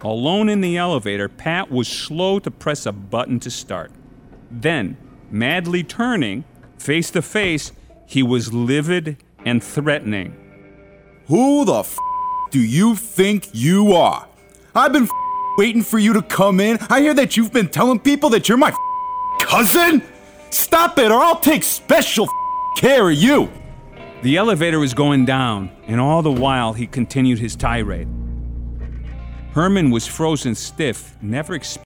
Alone in the elevator, Pat was slow to press a button to start. Then, madly turning, face to face, he was livid and threatening. Who the do you think you are? I've been waiting for you to come in. I hear that you've been telling people that you're my cousin? Stop it or I'll take special care of you. The elevator was going down, and all the while he continued his tirade. Herman was frozen stiff, never